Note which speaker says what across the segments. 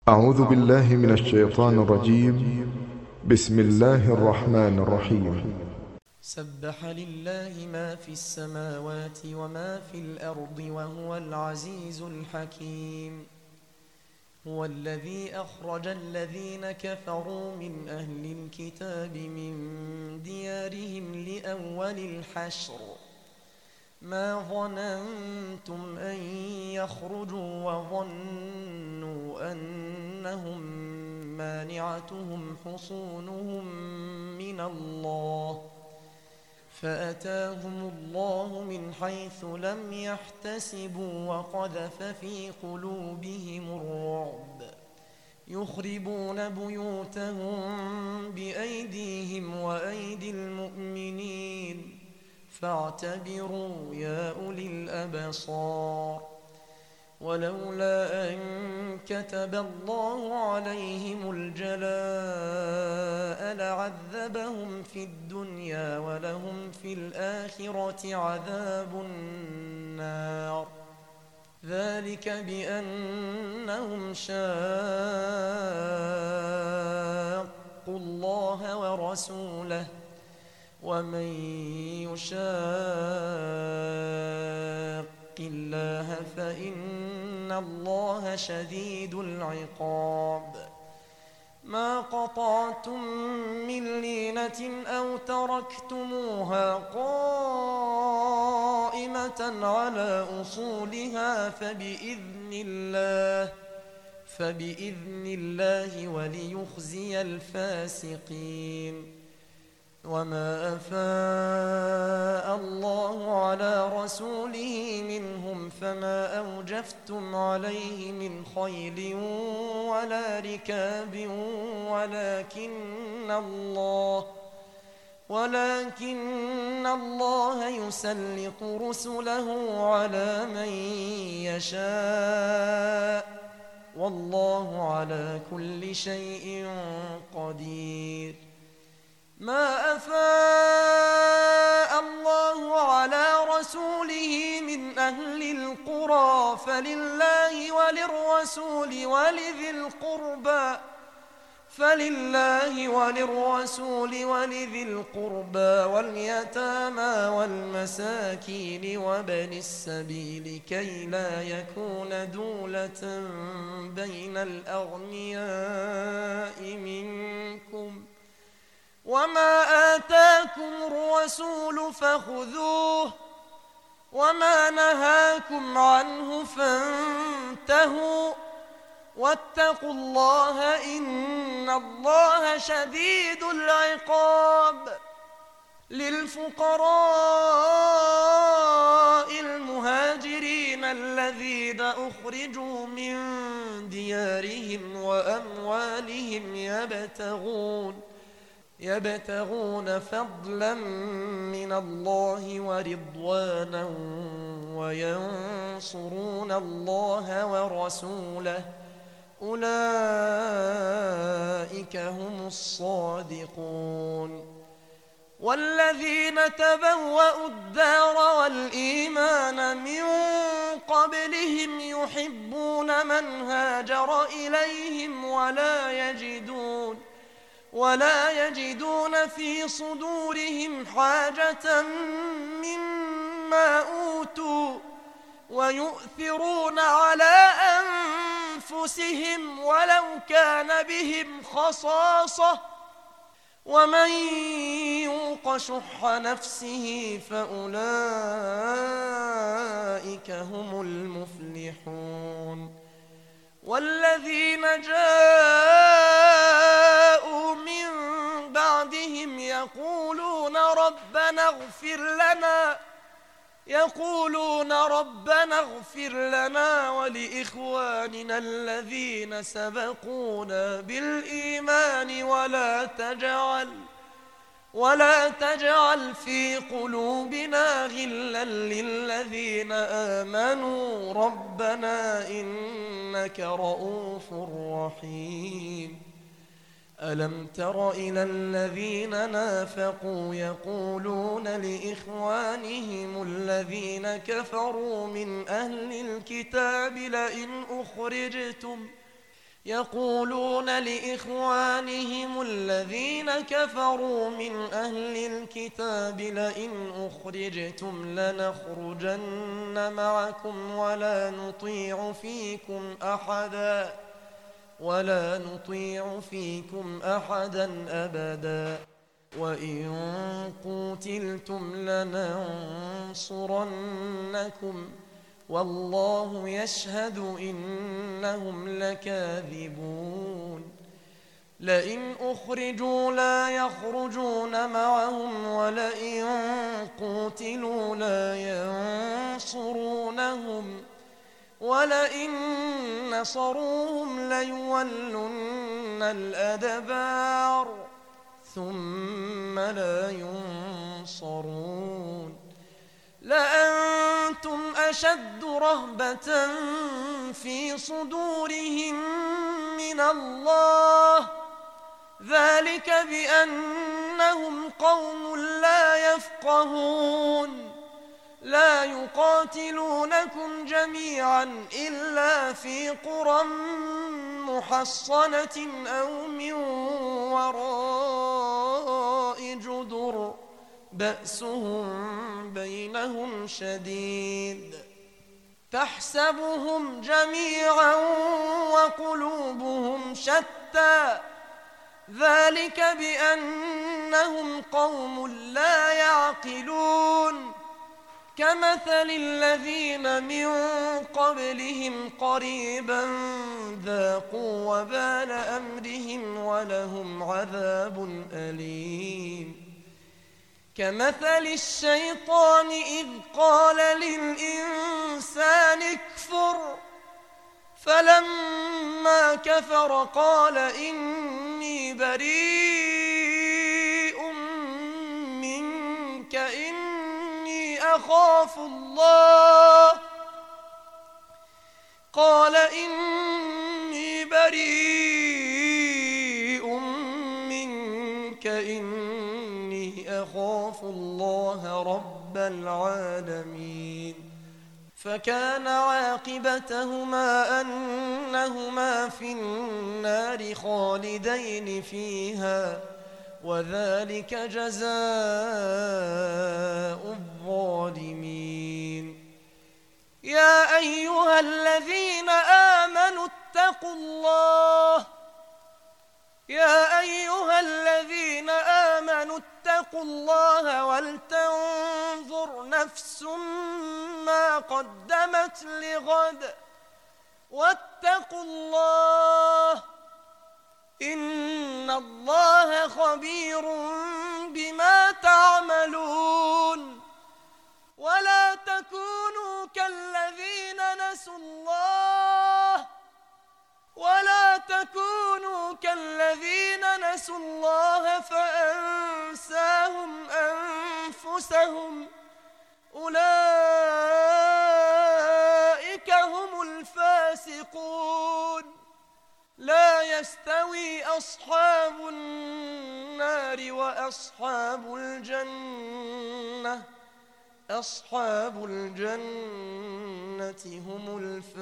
Speaker 1: أعوذ بالله من الشيطان الرجيم. بسم الله الرحمن الرحيم.
Speaker 2: سبح لله ما في السماوات وما في الأرض وهو العزيز الحكيم. هو الذي أخرج الذين كفروا من أهل الكتاب من ديارهم لأول الحشر ما ظننتم أن يخرجوا وظنوا أنهم مانعتهم حصونهم من الله فأتاهم الله من حيث لم يحتسبوا وقذف في قلوبهم الرعب يخربون بيوتهم بأيديهم وأيدي المؤمنين فاعتبروا يا أولي الأبصار. ولولا أن كتب الله عليهم الجلاء لعذبهم في الدنيا ولهم في الآخرة عذاب النار ذلك بأنهم شاقوا الله ورسوله ومن يشاق الله فإن الله شديد العقاب. ما قطعتم من لينة أو تركتموها قائمة على أصولها فبإذن الله وليخزي الفاسقين. وما أفاء الله على رسوله منهم فما أوجفتم عليه من خيل ولا ركاب ولكن الله يسلط رسله على من يشاء والله على كل شيء قدير. ما أفاء الله على رسوله من أهل القرى فلله وللرسول ولذي القربى واليتامى والمساكين وابن السبيل كي لا يكون دولة بين الأغنياء منكم. وما آتاكم الرسول فخذوه وما نهاكم عنه فانتهوا واتقوا الله إن الله شديد العقاب. للفقراء المهاجرين الذين أخرجوا من ديارهم وأموالهم يبتغون فضلا من الله ورضوانا وينصرون الله ورسوله أولئك هم الصادقون. والذين تبوأوا الدار والإيمان من قبلهم يحبون من هاجر إليهم ولا يجدون في صدورهم حاجة مما أوتوا ويؤثرون على أنفسهم ولو كان بهم خصاصة ومن يوق شح نفسه فأولئك هم المفلحون. والذين جاءوا من بعدهم يقولون ربنا اغفر لنا ولإخواننا الذين سبقونا بالإيمان ولا تجعل في قلوبنا غلا للذين آمنوا ربنا إنك رؤوف رحيم. ألم تر إلى الذين نافقوا يقولون لإخوانهم الذين كفروا من أهل الكتاب يقولون لإخوانهم الذين كفروا من أهل الكتاب لئن أخرجتم لنخرجن معكم ولا نطيع فيكم أحدا أبدا وإن قوتلتم لننصرنكم والله يشهد إنهم لكاذبون لئن أخرجوا لا يخرجون معهم ولئن قوتلوا لا ينصرونهم ولئن نصروهم ليولن الأدبار ثم لا ينصرون لأنتم أشد رهبة في صدورهم من الله ذلك بأنهم قوم لا يفقهون لا يقاتلونكم جميعا إلا في قرى محصنة أو من وراء جدر بأسهم بينهم شديد تحسبهم جميعا وقلوبهم شتى ذلك بأنهم قوم لا يعقلون كمثل الذين من قبلهم قريبا ذاقوا وبال أمرهم ولهم عذاب أليم كمثل الشيطان إذ قال للإنسان اكفر فلما كفر قال إني بريء منك إني أخاف الله قال إني بريء منك إني أخاف الله رب العالمين فكان عاقبتهما أنهما في النار خالدين فيها وذلك جزاء الظالمين يا أيها الذين آمنوا اتقوا الله ولتنظر نفس ما قدمت لغد واتقوا الله إن الله خبير بما تعملون ولا تكونوا كالذين نسوا الله فأنساهم أنفسهم أولئك هم الفاسقون لا يستوي أصحاب النار وأصحاب الجنة هم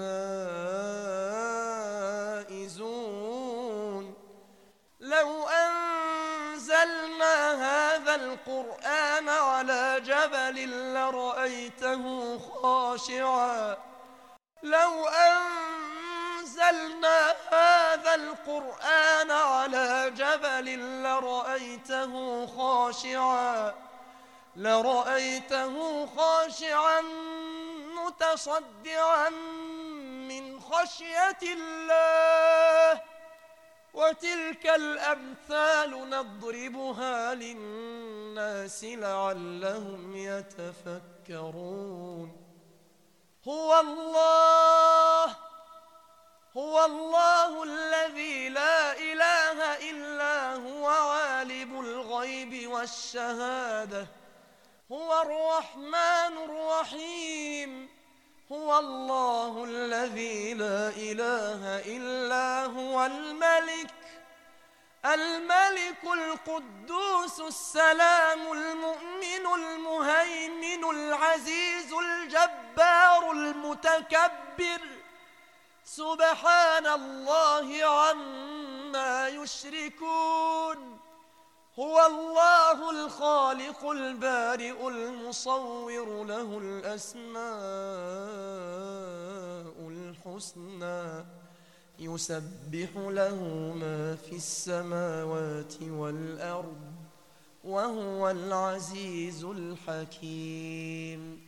Speaker 2: الفائزون لو أنزلنا هذا القرآن على جبل لرأيته خاشعا متصدعا من خشية الله وتلك الأمثال نضربها للناس لعلهم يتفكرون هو الله الذي لا إله إلا هو عالم الغيب والشهادة هو الرحمن الرحيم هو الله الذي لا إله إلا هو الملك القدوس السلام المؤمن المهيمن العزيز الجبار المتكبر سبحان الله عما يشركون هو الله الخالق البارئ المصور له الأسماء الحسنى يسبح له ما في السماوات والأرض وهو العزيز الحكيم